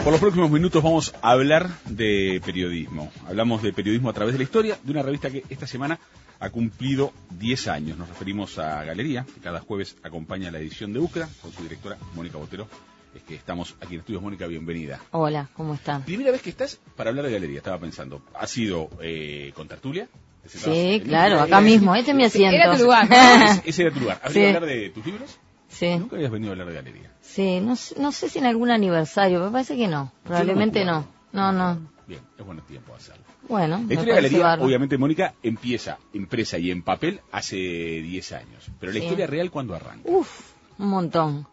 Por los próximos minutos vamos a hablar de periodismo. Hablamos de periodismo a través de la historia, de una revista que esta semana ha cumplido 10 años. Nos referimos a Galería, que cada jueves acompaña la edición de Búsqueda, con su directora, Mónica Botero. Es que estamos aquí en Estudios. Mónica, bienvenida. Hola, ¿cómo están? Primera vez que estás para hablar de Galería, estaba pensando. ¿Ha sido con tertulia? Sí, claro, acá mismo, este es mi asiento. Era tu lugar. Ese era tu lugar. ¿Has venido a hablar de tus libros? Sí. Nunca habías venido a hablar de Galería. Sí, no sé si en algún aniversario, me parece que no, probablemente no. No. Bien, es buen tiempo hacerlo. Bueno, la historia de Galería, obviamente, Mónica, empieza impresa y en papel hace 10 años. Pero la historia real, ¿cuándo arranca? Un montón.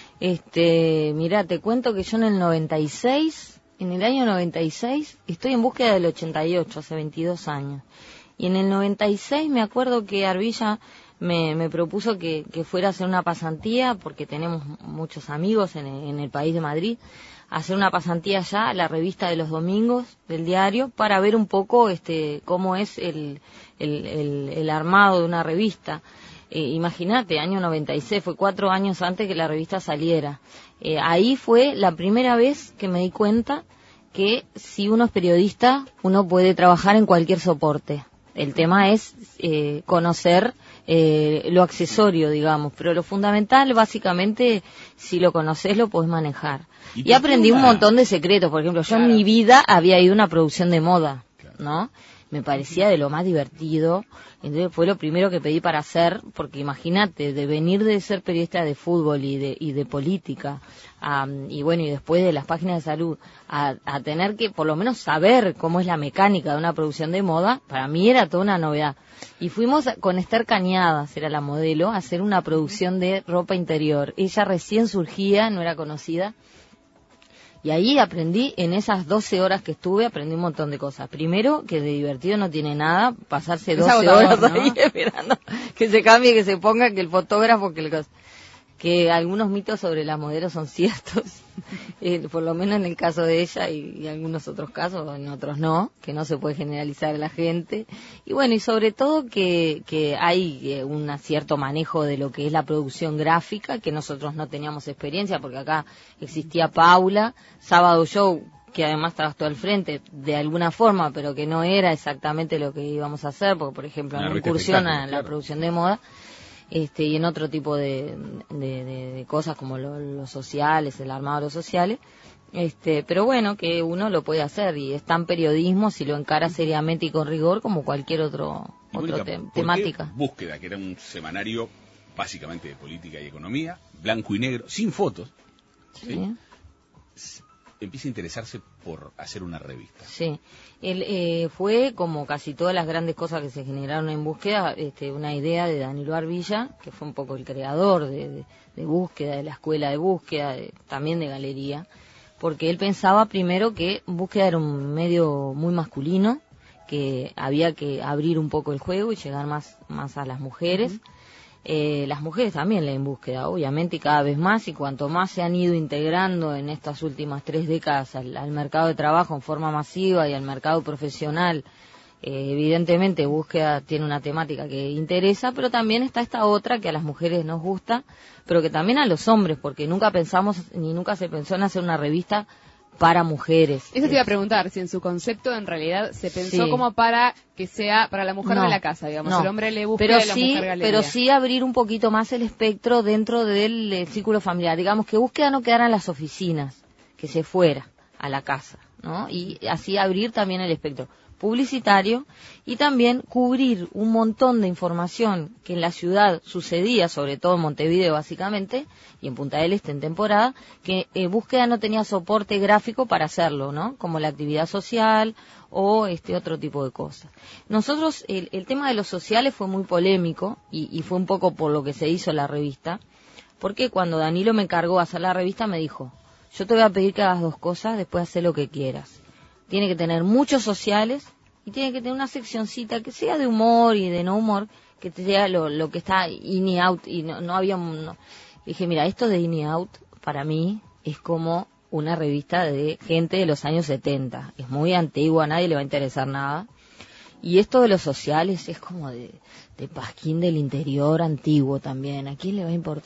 Mirá, te cuento que yo en el 96, en el año 96, estoy en búsqueda del 88, hace 22 años. Y en el 96 me acuerdo que Arbilla me propuso que fuera a hacer una pasantía, porque tenemos muchos amigos en el país de Madrid, hacer una pasantía allá a la revista de los domingos del diario, para ver un poco cómo es el armado de una revista. Imagínate, año 96, fue 4 años antes que la revista saliera. Ahí fue la primera vez que me di cuenta que si uno es periodista, uno puede trabajar en cualquier soporte. El tema es conocer lo accesorio, digamos, pero lo fundamental, básicamente, si lo conoces, lo podés manejar. Y aprendí un montón de secretos. Por ejemplo, yo en mi vida había ido a una producción de moda, ¿no? Me parecía de lo más divertido. Entonces fue lo primero que pedí para hacer, porque imagínate, de venir de ser periodista de fútbol y de política, y después de las páginas de salud, a tener que por lo menos saber cómo es la mecánica de una producción de moda, para mí era toda una novedad. Y fuimos con Esther Cañadas, era la modelo, a hacer una producción de ropa interior. Ella recién surgía, no era conocida. Y ahí aprendí, en esas 12 horas que estuve, aprendí un montón de cosas. Primero, que de divertido no tiene nada pasarse 12 horas ahí esperando que se cambie, que se ponga, que el fotógrafo, que algunos mitos sobre las modelos son ciertos, por lo menos en el caso de ella y algunos otros casos, en otros no, que no se puede generalizar a la gente. Y bueno, y sobre todo que hay un cierto manejo de lo que es la producción gráfica, que nosotros no teníamos experiencia, porque acá existía Paula, Sábado Show, que además estabas tú al frente, de alguna forma, pero que no era exactamente lo que íbamos a hacer, porque por ejemplo, en incursión en la producción de moda, y en otro tipo de cosas como los sociales, el armado de los sociales, pero bueno, que uno lo puede hacer, y es tan periodismo si lo encara seriamente y con rigor como cualquier temática. Búsqueda, que era un semanario básicamente de política y economía, blanco y negro, sin fotos, ¿sí? Empieza a interesarse por hacer una revista. Sí, fue como casi todas las grandes cosas que se generaron en Búsqueda, una idea de Danilo Arbilla, que fue un poco el creador de Búsqueda, de la escuela de Búsqueda, también de Galería, porque él pensaba primero que Búsqueda era un medio muy masculino, que había que abrir un poco el juego y llegar más a las mujeres. Las mujeres también leen Búsqueda, obviamente, y cada vez más, y cuanto más se han ido integrando en estas últimas 3 décadas al mercado de trabajo en forma masiva y al mercado profesional, evidentemente Búsqueda tiene una temática que interesa, pero también está esta otra que a las mujeres nos gusta, pero que también a los hombres, porque nunca pensamos, ni nunca se pensó en hacer una revista para mujeres. Eso te iba a preguntar, si en su concepto en realidad se pensó como para que sea para la mujer de la casa, digamos, el hombre le Búsqueda y la mujer Galería. Pero sí abrir un poquito más el espectro dentro del círculo familiar, digamos que Búsqueda no quedara en las oficinas, que se fuera a la casa, ¿no? Y así abrir también el espectro publicitario y también cubrir un montón de información que en la ciudad sucedía, sobre todo en Montevideo básicamente, y en Punta del Este en temporada, que Búsqueda no tenía soporte gráfico para hacerlo, ¿no? Como la actividad social o otro tipo de cosas. Nosotros, el tema de los sociales fue muy polémico y fue un poco por lo que se hizo la revista, porque cuando Danilo me encargó de hacer la revista me dijo, yo te voy a pedir que hagas 2 cosas, después haz lo que quieras. Tiene que tener muchos sociales y tiene que tener una seccioncita que sea de humor y de no humor, que sea lo que está in y out, y no había... Dije, mira, esto de in y out para mí es como una revista de gente de los años 70. Es muy antigua, a nadie le va a interesar nada. Y esto de los sociales es como de pasquín del interior antiguo también. ¿A quién le va a importar?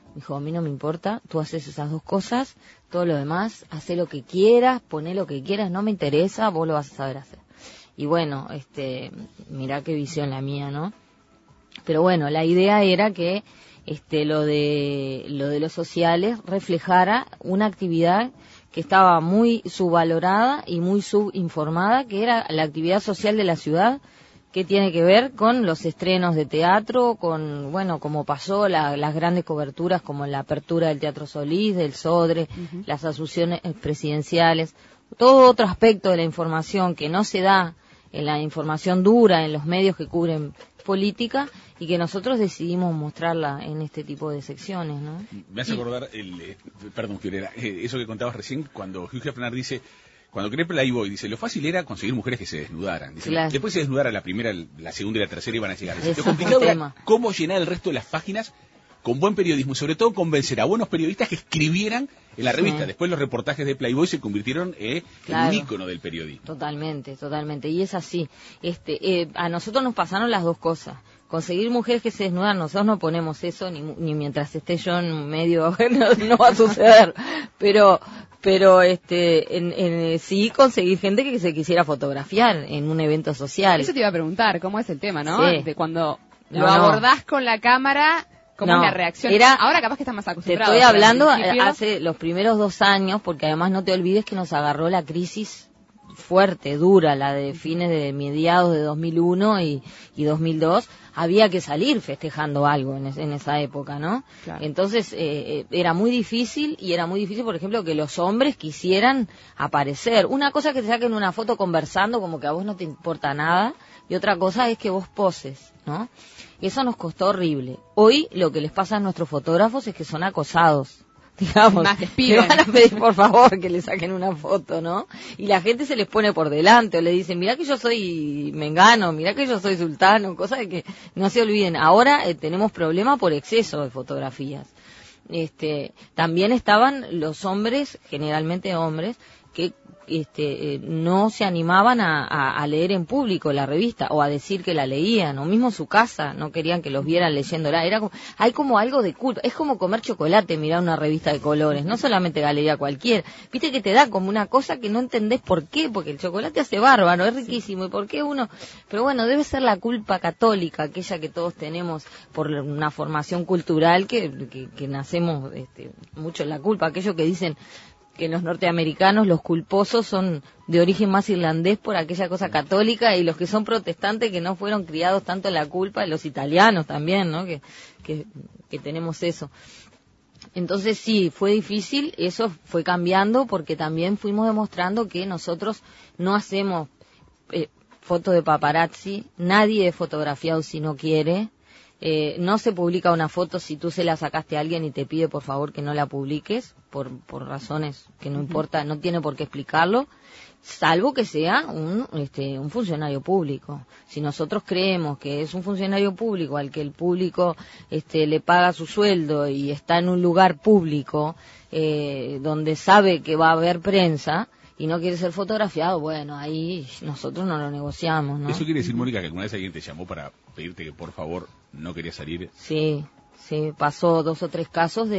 Dijo, a mí no me importa, tú haces esas 2 cosas, todo lo demás, hacé lo que quieras, poné lo que quieras, no me interesa, vos lo vas a saber hacer. Y bueno, mirá qué visión la mía, ¿no? Pero bueno, la idea era que lo de los sociales reflejara una actividad que estaba muy subvalorada y muy subinformada, que era la actividad social de la ciudad, que tiene que ver con los estrenos de teatro, con, bueno, como pasó las grandes coberturas, como la apertura del Teatro Solís, del Sodre, las asunciones presidenciales, todo otro aspecto de la información que no se da en la información dura, en los medios que cubren política, y que nosotros decidimos mostrarla en este tipo de secciones, ¿no? Me hace acordar, perdón, Fiorella, eso que contabas recién, cuando Hugh Hefner dice, cuando creé Playboy, dice, lo fácil era conseguir mujeres que se desnudaran. Dice, claro. Después se desnudara la primera, la segunda y la tercera iban a llegar. Dice, lo complicado era cómo llenar el resto de las páginas con buen periodismo, sobre todo convencer a buenos periodistas que escribieran en la revista. Después los reportajes de Playboy se convirtieron en un ícono del periodismo. Totalmente, totalmente. Y es así. A nosotros nos pasaron las 2 cosas. Conseguir mujeres que se desnudan, nosotros no ponemos eso, ni mientras esté yo en medio, no va a suceder. Pero sí conseguir gente que se quisiera fotografiar en un evento social. Eso te iba a preguntar, ¿cómo es el tema, no? Sí. De cuando lo abordás con la cámara, ¿cómo es la reacción? Ahora capaz que estás más acostumbrado. Te estoy hablando hace los primeros 2 años, porque además no te olvides que nos agarró la crisis fuerte, dura, la de fines de mediados de 2001 y 2002, había que salir festejando algo en esa época, ¿no? Claro. Entonces era muy difícil, por ejemplo, que los hombres quisieran aparecer. Una cosa es que te saquen una foto conversando como que a vos no te importa nada, y otra cosa es que vos poses, ¿no? Eso nos costó horrible. Hoy lo que les pasa a nuestros fotógrafos es que son acosados. Digamos, le van a pedir por favor que le saquen una foto, ¿no? Y la gente se les pone por delante o le dicen, mirá que yo soy mengano, mirá que yo soy sultano, cosas de que no se olviden. Ahora tenemos problema por exceso de fotografías. También estaban los hombres, generalmente hombres, que no se animaban a leer en público la revista o a decir que la leían, o mismo su casa, no querían que los vieran leyéndola. Hay como algo de culpa, es como comer chocolate, mirar una revista de colores, no solamente Galería cualquiera. Viste que te da como una cosa que no entendés por qué, porque el chocolate hace bárbaro, es riquísimo, y por qué uno... Pero bueno, debe ser la culpa católica, aquella que todos tenemos por una formación cultural que nacemos mucho en la culpa, aquello que dicen que los norteamericanos, los culposos, son de origen más irlandés por aquella cosa católica, y los que son protestantes que no fueron criados tanto en la culpa, y los italianos también, ¿no? Que tenemos eso. Entonces sí, fue difícil, eso fue cambiando, porque también fuimos demostrando que nosotros no hacemos fotos de paparazzi, nadie es fotografiado si no quiere. No se publica una foto si tú se la sacaste a alguien y te pide por favor que no la publiques, por razones que no importa, no tiene por qué explicarlo, salvo que sea un funcionario público. Si nosotros creemos que es un funcionario público al que el público le paga su sueldo y está en un lugar público donde sabe que va a haber prensa y no quiere ser fotografiado, bueno, ahí nosotros no lo negociamos, ¿no? ¿Eso quiere decir, Mónica, que alguna vez alguien te llamó para pedirte que por favor no querías salir? Sí, pasó 2 o 3 casos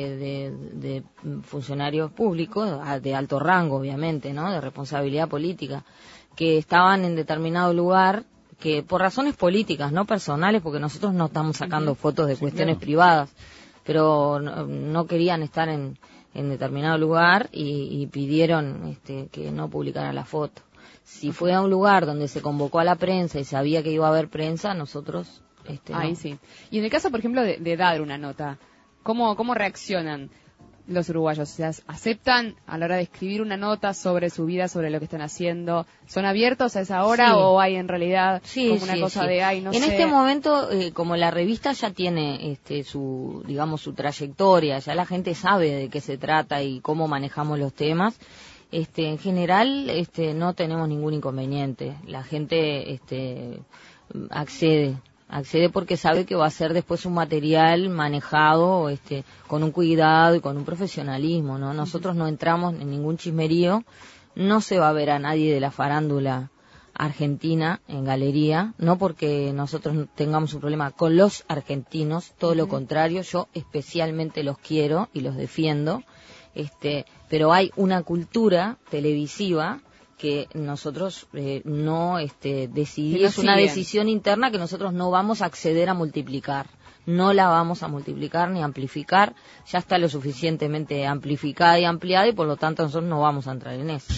de funcionarios públicos, de alto rango, obviamente, ¿no? De responsabilidad política, que estaban en determinado lugar, que por razones políticas, no personales, porque nosotros no estamos sacando fotos de cuestiones privadas, pero no querían estar en determinado lugar y pidieron que no publicara la foto. Si fue a un lugar donde se convocó a la prensa y sabía que iba a haber prensa, nosotros... Ahí no. sí. Y en el caso, por ejemplo, de dar una nota, ¿cómo reaccionan los uruguayos? O sea, ¿aceptan a la hora de escribir una nota sobre su vida, sobre lo que están haciendo? ¿Son abiertos a esa hora o hay en realidad como una cosa de no sé? En este momento, como la revista ya tiene su trayectoria, ya la gente sabe de qué se trata y cómo manejamos los temas, en general no tenemos ningún inconveniente. La gente accede porque sabe que va a ser después un material manejado con un cuidado y con un profesionalismo, ¿no? Nosotros no entramos en ningún chismerío, no se va a ver a nadie de la farándula argentina en Galería, no porque nosotros tengamos un problema con los argentinos, todo lo contrario, yo especialmente los quiero y los defiendo, pero hay una cultura televisiva que nosotros no decidimos, es una decisión interna que nosotros no vamos a acceder a multiplicar. No la vamos a multiplicar ni amplificar, ya está lo suficientemente amplificada y ampliada y por lo tanto nosotros no vamos a entrar en eso.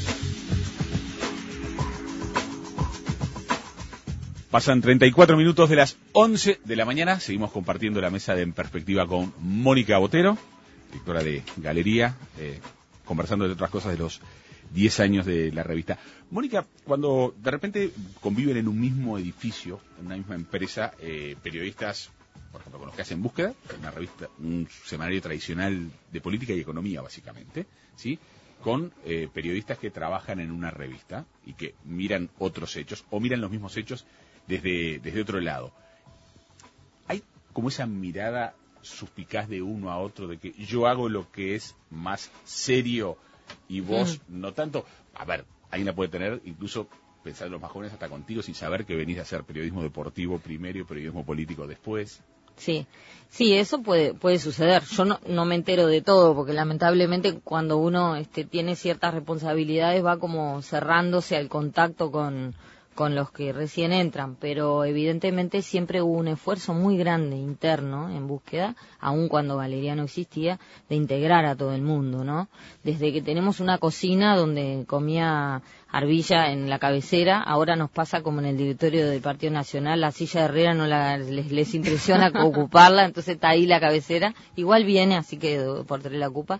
Pasan 34 minutos de las 11 de la mañana, seguimos compartiendo la mesa de En Perspectiva con Mónica Botero, directora de Galería, conversando de otras cosas de los 10 años de la revista. Mónica, cuando de repente conviven en un mismo edificio, en una misma empresa, periodistas, por ejemplo, con los que hacen Búsqueda, una revista, un semanario tradicional de política y economía, básicamente, ¿sí? Con periodistas que trabajan en una revista y que miran otros hechos, o miran los mismos hechos desde otro lado. Hay como esa mirada suspicaz de uno a otro, de que yo hago lo que es más serio y vos no tanto. A ver, alguien la puede tener, incluso pensar en los más jóvenes, hasta contigo, sin saber que venís a hacer periodismo deportivo primero y periodismo político después. Sí, eso puede suceder. Yo no me entero de todo, porque lamentablemente cuando uno tiene ciertas responsabilidades va como cerrándose al contacto con los que recién entran, pero evidentemente siempre hubo un esfuerzo muy grande interno en Búsqueda, aun cuando Galería no existía, de integrar a todo el mundo, ¿no? Desde que tenemos una cocina donde comía Arbilla en la cabecera, ahora nos pasa como en el directorio del Partido Nacional, la silla de Herrera no les impresiona ocuparla, entonces está ahí la cabecera, igual viene, así que Porteré la ocupa.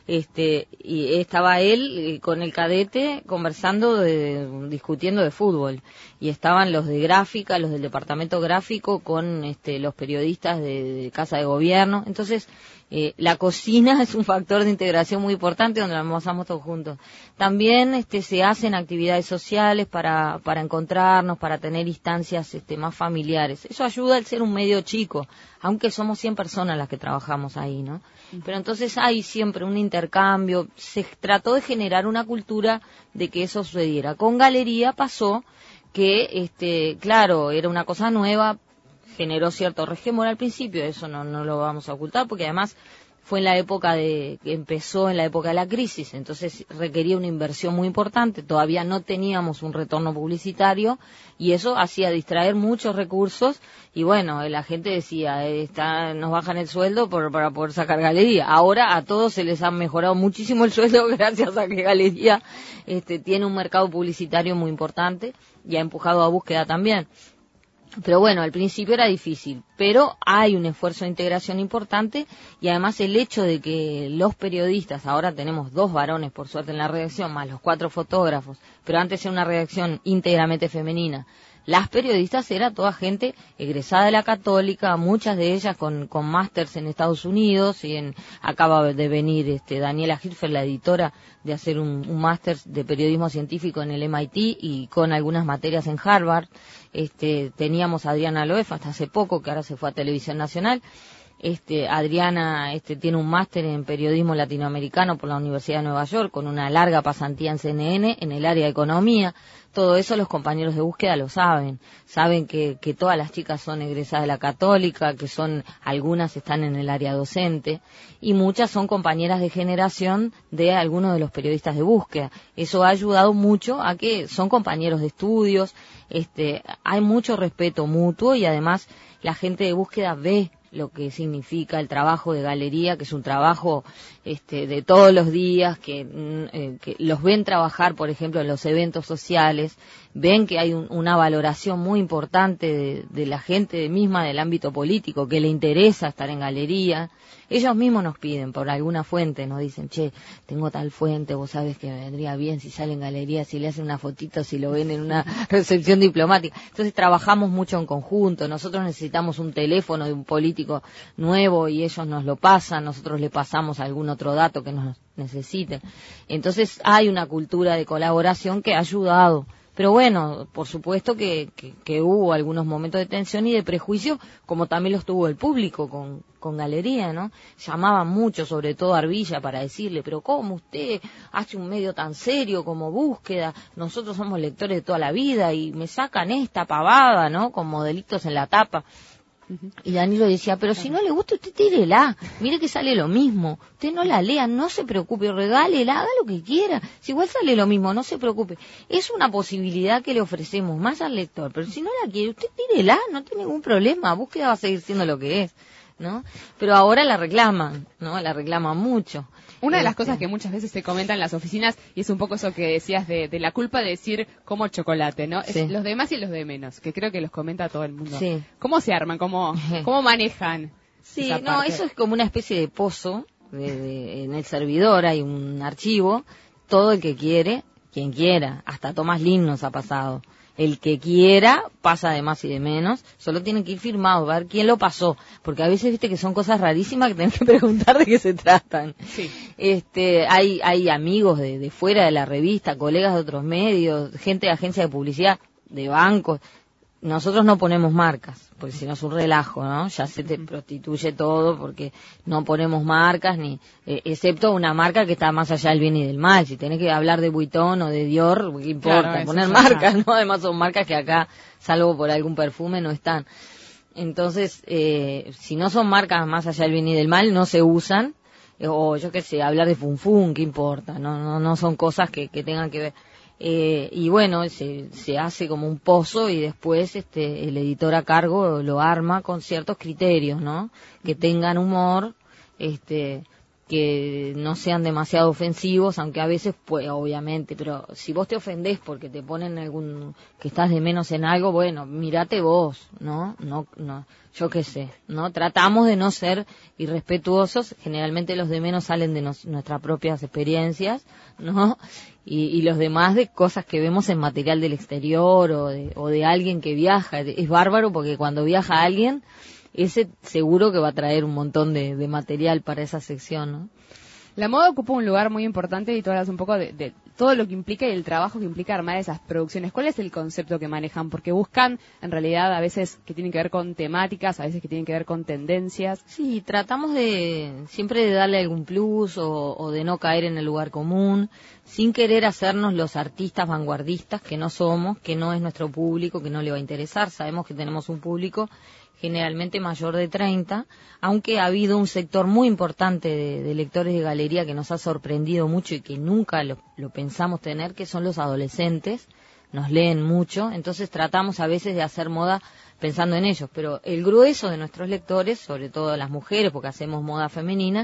Y estaba él con el cadete conversando, discutiendo de fútbol, y estaban los de gráfica, los del departamento gráfico con los periodistas de Casa de Gobierno. Entonces la cocina es un factor de integración muy importante donde la almorzamos todos juntos. También se hacen actividades sociales para encontrarnos, para tener instancias más familiares. Eso ayuda al ser un medio chico, aunque somos 100 personas las que trabajamos ahí, ¿no? Pero entonces hay siempre un intercambio, se trató de generar una cultura de que eso sucediera. Con Galería pasó que, claro, era una cosa nueva, generó cierto resquemor al principio, eso no lo vamos a ocultar, porque además fue en la época empezó en la época de la crisis, entonces requería una inversión muy importante, todavía no teníamos un retorno publicitario y eso hacía distraer muchos recursos y bueno, la gente decía, nos bajan el sueldo para poder sacar Galería. Ahora a todos se les ha mejorado muchísimo el sueldo gracias a que Galería tiene un mercado publicitario muy importante y ha empujado a Búsqueda también. Pero bueno, al principio era difícil, pero hay un esfuerzo de integración importante y además el hecho de que los periodistas, ahora tenemos 2 varones por suerte en la redacción, más los 4 fotógrafos, pero antes era una redacción íntegramente femenina. Las periodistas era toda gente egresada de la Católica, muchas de ellas con másters en Estados Unidos, y acaba de venir Daniela Hirfer, la editora, de hacer un máster de periodismo científico en el MIT y con algunas materias en Harvard. Teníamos a Adriana Loef hasta hace poco, que ahora se fue a Televisión Nacional. Adriana tiene un máster en periodismo latinoamericano por la Universidad de Nueva York, con una larga pasantía en CNN en el área de economía. Todo eso los compañeros de Búsqueda lo saben que todas las chicas son egresadas de la Católica, que algunas están en el área docente y muchas son compañeras de generación de algunos de los periodistas de Búsqueda. Eso ha ayudado mucho a que son compañeros de estudios, hay mucho respeto mutuo y además la gente de Búsqueda ve lo que significa el trabajo de Galería, que es un trabajo de todos los días, que los ven trabajar, por ejemplo, en los eventos sociales, ven que hay una valoración muy importante de la gente misma del ámbito político, que le interesa estar en Galería. Ellos mismos nos piden por alguna fuente, nos dicen, che, tengo tal fuente, vos sabés que me vendría bien si sale en Galería, si le hacen una fotito, si lo ven en una recepción diplomática. Entonces trabajamos mucho en conjunto, nosotros necesitamos un teléfono de un político nuevo y ellos nos lo pasan, nosotros le pasamos algún otro dato que nos necesiten. Entonces hay una cultura de colaboración que ha ayudado Pero bueno, por supuesto que hubo algunos momentos de tensión y de prejuicio, como también los tuvo el público con Galería, ¿no? Llamaban mucho, sobre todo a Arbilla, para decirle, pero ¿cómo usted hace un medio tan serio como Búsqueda? Nosotros somos lectores de toda la vida y me sacan esta pavada, ¿no? Con modelitos en la tapa. Y Danilo decía, pero si no le gusta, usted tírela, mire que sale lo mismo, usted no la lea, no se preocupe, regálela, haga lo que quiera, si igual sale lo mismo, no se preocupe. Es una posibilidad que le ofrecemos más al lector, pero si no la quiere, usted tírela, no tiene ningún problema, Búsqueda va a seguir siendo lo que es, ¿no? Pero ahora la reclaman, ¿no? La reclaman mucho. Una de las cosas que muchas veces se comenta en las oficinas, y es un poco eso que decías de la culpa de decir como chocolate, ¿no? Sí. Es los de más y los de menos, que creo que los comenta todo el mundo. Sí. ¿Cómo se arman? ¿Cómo manejan? Sí, esa no, parte? eso es como una especie de pozo, en el servidor hay un archivo, todo el que quiere, quien quiera, hasta Tomás Lin nos ha pasado. El que quiera pasa de más y de menos, solo tiene que ir firmado, ver quién lo pasó, porque a veces viste que son cosas rarísimas que tenés que preguntar de qué se tratan. Sí. Hay amigos de fuera de la revista, colegas de otros medios, gente de agencias de publicidad, de bancos. Nosotros no ponemos marcas, porque si no es un relajo, ¿no? Ya se te prostituye todo, porque no ponemos marcas, ni excepto una marca que está más allá del bien y del mal. Si tenés que hablar de Vuitton o de Dior, ¿qué importa? Claro, Poner eso marcas, ¿no? Además son marcas que acá, salvo por algún perfume, no están. Entonces, si no son marcas más allá del bien y del mal, no se usan. O yo qué sé, hablar de funfun, ¿qué importa? No son cosas que tengan que ver. Y bueno, se hace como un pozo y después el editor a cargo lo arma con ciertos criterios, ¿no? Que tengan humor, que no sean demasiado ofensivos, aunque a veces, pues, obviamente, pero si vos te ofendés porque te ponen que estás de menos en algo, bueno, mirate vos, ¿no? No, yo qué sé, ¿no? Tratamos de no ser irrespetuosos, generalmente los de menos salen de nuestras propias experiencias, ¿no? Y los demás de cosas que vemos en material del exterior o de alguien que viaja. Es bárbaro porque cuando viaja alguien, ese seguro que va a traer un montón de material para esa sección, ¿no? La moda ocupa un lugar muy importante y tú hablas un poco de todo lo que implica y el trabajo que implica armar esas producciones. ¿Cuál es el concepto que manejan? Porque buscan, en realidad, a veces que tienen que ver con temáticas, a veces que tienen que ver con tendencias. Sí, tratamos siempre de darle algún plus o de no caer en el lugar común, sin querer hacernos los artistas vanguardistas que no somos, que no es nuestro público, que no le va a interesar. Sabemos que tenemos un público generalmente mayor de 30, aunque ha habido un sector muy importante de lectores de Galería que nos ha sorprendido mucho y que nunca lo pensamos tener, que son los adolescentes. Nos leen mucho, entonces tratamos a veces de hacer moda pensando en ellos, pero el grueso de nuestros lectores, sobre todo las mujeres, porque hacemos moda femenina,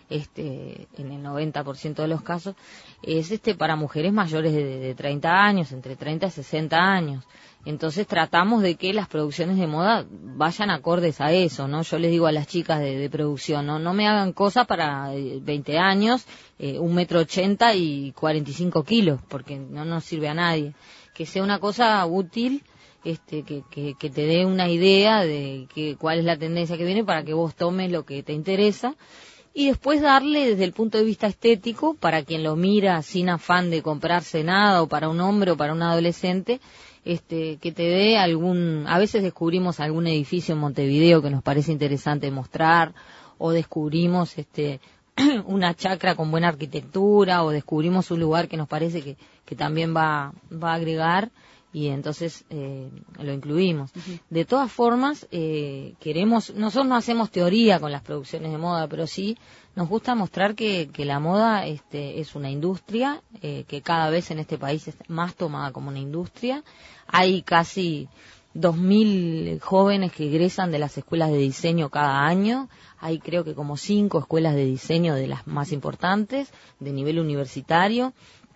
en el 90% de los casos, es para mujeres mayores de 30 años, entre 30 y 60 años. Entonces tratamos de que las producciones de moda vayan acordes a eso, ¿no? Yo les digo a las chicas de producción, no me hagan cosas para 20 años, 1,80 m y 45 kilos, porque no nos sirve a nadie. Que sea una cosa útil, que te dé una idea de cuál es la tendencia que viene para que vos tomes lo que te interesa. Y después darle desde el punto de vista estético, para quien lo mira sin afán de comprarse nada, o para un hombre o para un adolescente, que te dé a veces descubrimos algún edificio en Montevideo que nos parece interesante mostrar, o descubrimos una chacra con buena arquitectura, o descubrimos un lugar que nos parece que también va a agregar, y entonces lo incluimos. Uh-huh. De todas formas, nosotros no hacemos teoría con las producciones de moda, pero sí nos gusta mostrar que la moda es una industria, que cada vez en este país es más tomada como una industria. Hay casi 2.000 jóvenes que egresan de las escuelas de diseño cada año. Hay creo que como 5 escuelas de diseño de las más importantes, de nivel universitario.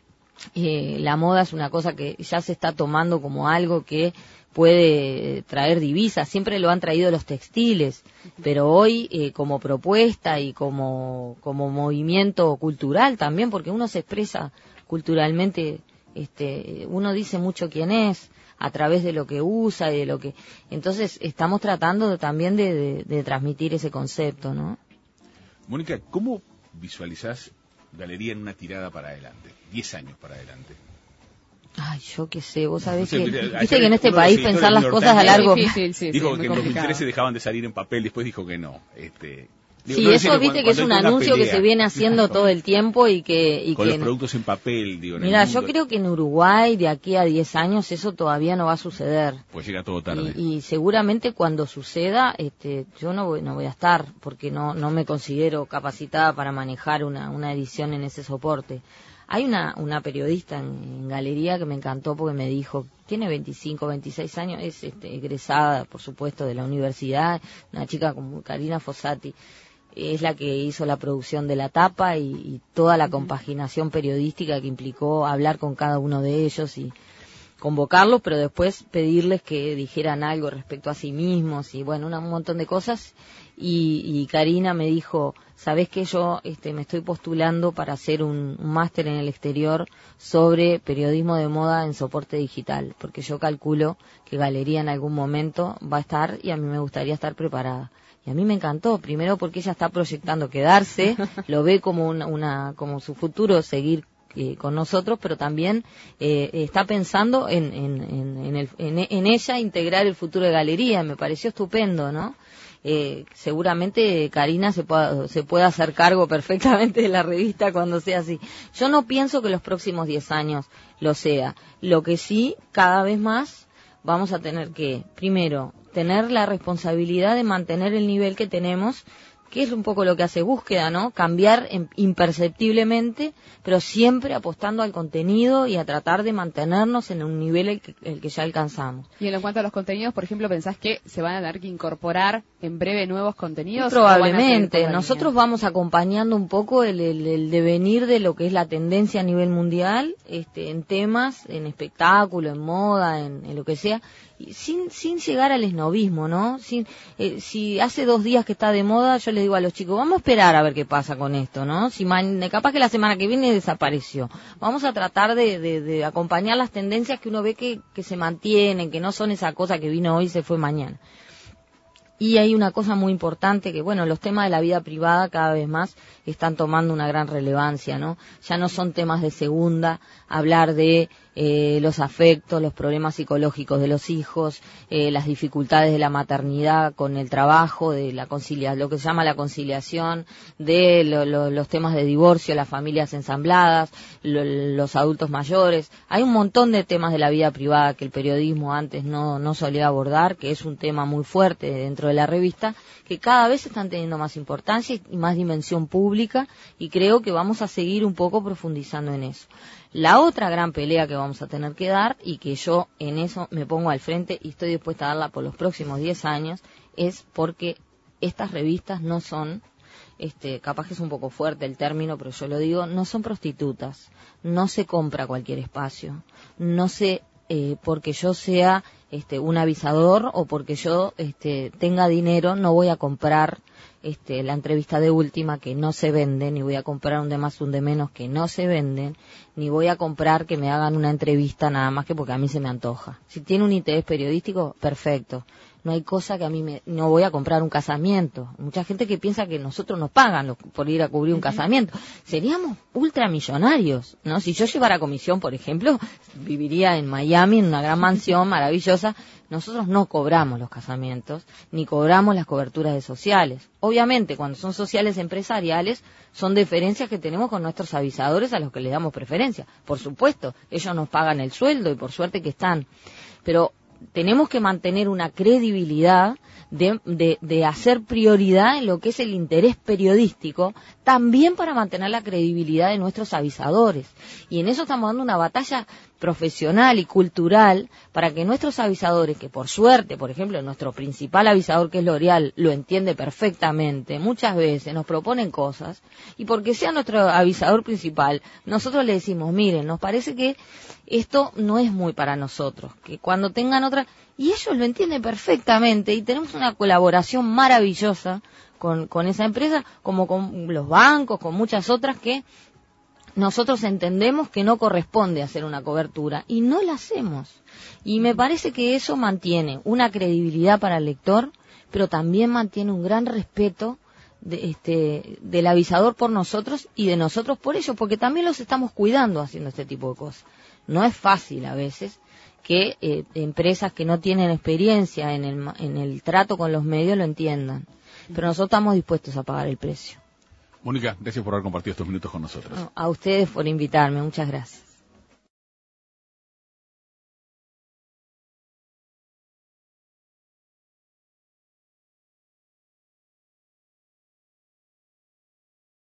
La moda es una cosa que ya se está tomando como algo que puede traer divisas. Siempre lo han traído los textiles, pero hoy como propuesta y como movimiento cultural también, porque uno se expresa culturalmente, uno dice mucho quién es a través de lo que usa y de lo que... Entonces estamos tratando también de transmitir ese concepto, ¿no? Mónica, ¿cómo visualizás Galería en una tirada para adelante? 10 años para adelante. Ay, yo qué sé, vos sabés No sé, que, ayer viste que en este uno de los país editores pensar del las New cosas York a Times largo. Difícil, sí, dijo sí, que muy en complicado. 2013 dejaban de salir en papel, después dijo que no. Sí, no eso sé, viste que es un cuando hay una anuncio que pelea, se viene haciendo todo el tiempo y con que los productos en papel, digo, en mira, el yo mundo, creo que en Uruguay de aquí a 10 años eso todavía no va a suceder. pues llega todo tarde. Y seguramente cuando suceda, yo no voy a estar, porque no me considero capacitada para manejar una edición en ese soporte. Hay una periodista en Galería que me encantó porque me dijo, tiene 25, 26 años, es egresada, por supuesto, de la universidad, una chica como Karina Fossati. Es la que hizo la producción de la tapa y toda la compaginación periodística que implicó hablar con cada uno de ellos y convocarlos, pero después pedirles que dijeran algo respecto a sí mismos y bueno, un montón de cosas. Y Karina me dijo, ¿sabés que yo me estoy postulando para hacer un máster en el exterior sobre periodismo de moda en soporte digital? Porque yo calculo que Galería en algún momento va a estar y a mí me gustaría estar preparada. Y a mí me encantó, primero porque ella está proyectando quedarse, lo ve como como su futuro seguir con nosotros, pero también está pensando en ella integrar el futuro de Galería. Me pareció estupendo, ¿no? Seguramente Karina se puede hacer cargo perfectamente de la revista cuando sea así. Yo no pienso que los próximos 10 años lo sea. Lo que sí, cada vez más vamos a tener que, primero, tener la responsabilidad de mantener el nivel que tenemos, que es un poco lo que hace Búsqueda, ¿no? Cambiar imperceptiblemente, pero siempre apostando al contenido y a tratar de mantenernos en un nivel el que ya alcanzamos. Y en cuanto a los contenidos, por ejemplo, ¿pensás que se van a tener que incorporar en breve nuevos contenidos? Probablemente. Nosotros vamos acompañando un poco el devenir de lo que es la tendencia a nivel mundial, en temas, en espectáculo, en moda, en lo que sea, sin llegar al esnobismo, ¿no? Si hace 2 días que está de moda, yo les digo a los chicos, vamos a esperar a ver qué pasa con esto, ¿no? Si capaz que la semana que viene desapareció. Vamos a tratar de acompañar las tendencias que uno ve que se mantienen, que no son esa cosa que vino hoy y se fue mañana. Y hay una cosa muy importante que, bueno, los temas de la vida privada cada vez más están tomando una gran relevancia, ¿no? Ya no son temas de segunda, hablar de los afectos, los problemas psicológicos de los hijos, las dificultades de la maternidad con el trabajo, de la lo que se llama la conciliación, de los temas de divorcio, las familias ensambladas, los adultos mayores. Hay un montón de temas de la vida privada que el periodismo antes no solía abordar, que es un tema muy fuerte dentro de la revista, que cada vez están teniendo más importancia y más dimensión pública, y creo que vamos a seguir un poco profundizando en eso. La otra gran pelea que vamos a tener que dar, y que yo en eso me pongo al frente y estoy dispuesta a darla por los próximos 10 años, es porque estas revistas no son, capaz que es un poco fuerte el término, pero yo lo digo, no son prostitutas, no se compra cualquier espacio, no se porque yo sea un avisador o porque yo tenga dinero, no voy a comprar la entrevista de última que no se vende, ni voy a comprar un de más, un de menos que no se venden, ni voy a comprar que me hagan una entrevista nada más que porque a mí se me antoja. Si tiene un interés periodístico, perfecto. No hay cosa que a mí no voy a comprar un casamiento. Mucha gente que piensa que nosotros nos pagan por ir a cubrir un casamiento. Seríamos ultramillonarios, ¿no? Si yo llevara comisión, por ejemplo, viviría en Miami en una gran mansión maravillosa. Nosotros no cobramos los casamientos, ni cobramos las coberturas de sociales. Obviamente, cuando son sociales empresariales, son diferencias que tenemos con nuestros avisadores a los que les damos preferencia. Por supuesto, ellos nos pagan el sueldo y por suerte que están. Pero tenemos que mantener una credibilidad de hacer prioridad en lo que es el interés periodístico, también para mantener la credibilidad de nuestros avisadores. Y en eso estamos dando una batalla profesional y cultural para que nuestros avisadores, que por suerte, por ejemplo, nuestro principal avisador, que es L'Oreal, lo entiende perfectamente, muchas veces nos proponen cosas, y porque sea nuestro avisador principal, nosotros le decimos, miren, nos parece que esto no es muy para nosotros, que cuando tengan otra... Y ellos lo entienden perfectamente, y tenemos una colaboración maravillosa con esa empresa, como con los bancos, con muchas otras que nosotros entendemos que no corresponde hacer una cobertura y no la hacemos. Y me parece que eso mantiene una credibilidad para el lector, pero también mantiene un gran respeto del avisador por nosotros y de nosotros por ellos, porque también los estamos cuidando haciendo este tipo de cosas. no es fácil a veces que empresas que no tienen experiencia en el trato con los medios lo entiendan. Pero nosotros estamos dispuestos a pagar el precio. Mónica, gracias por haber compartido estos minutos con nosotros. A ustedes por invitarme, muchas gracias.